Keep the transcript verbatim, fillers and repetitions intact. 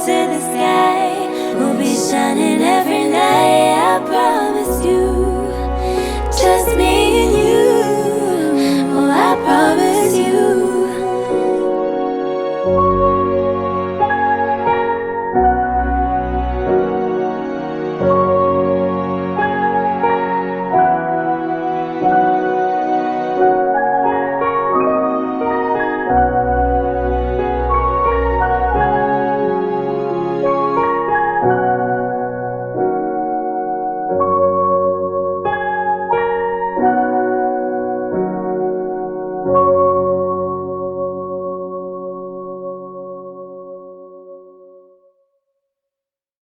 to the sky. We'll be shining every night, I promise you. Just me and you. Oh, I promise.